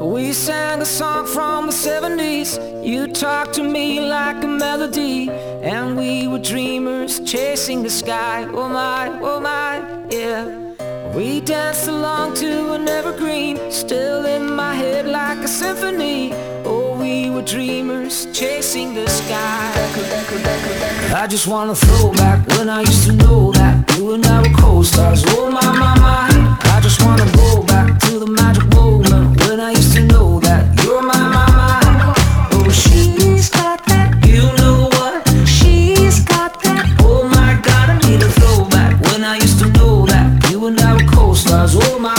We sang a song from the 70s. You talked to me like a melody, and we were dreamers chasing the sky. Oh my, yeah. We danced along to an evergreen, still in my head like a symphony. Oh, we were dreamers chasing the sky. I just wanna throw back when I used to know that you and I were co-stars. Oh my, I just wanna go back to the magic moment when I used to know that you're my. Oh, she's got that, you know what? She's got that. Oh my God, I need a throwback when I used to know that you and I were co-stars. Oh my.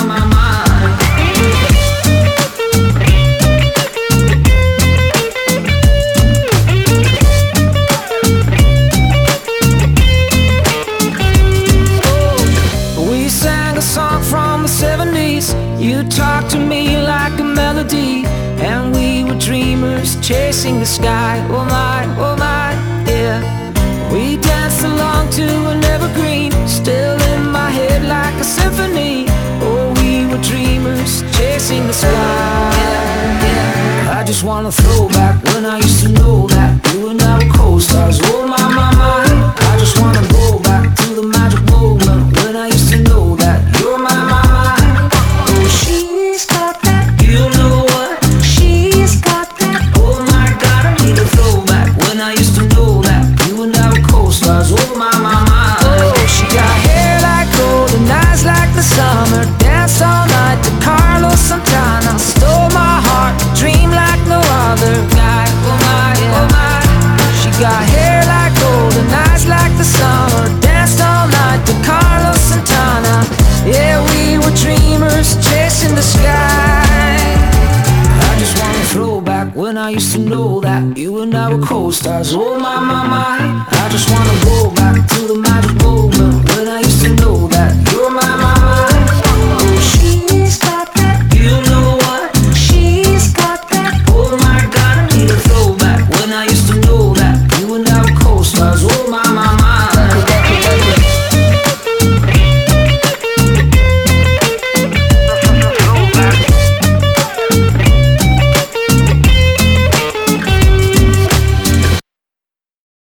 Song from the 70s. You talked to me like a melody, and we were dreamers chasing the sky. Oh my, yeah. We danced along to an evergreen, still in my head like a symphony. Oh, we were dreamers chasing the sky. Yeah. I just wanna throw back when I used to know that you and I were co-stars. Oh my, I just wanna go back to the magic moment when I used to know that you're my. Oh, she's got that, you know what? She's got that. Oh my God, I need a throwback when I used to know that you and I were co-stars. Oh my. Oh, she got hair like gold and eyes like the summer. Danced all night to Carlos Santana. Stole my heart, dream like no other guy. Oh my. She got hair like gold and eyes like the summer. Danced all night to Carlos Santana. Yeah, we were dreamers chasing the sky. I just wanna throw back when I used to know that you and I were co-stars. Oh my. I just wanna go back to the magic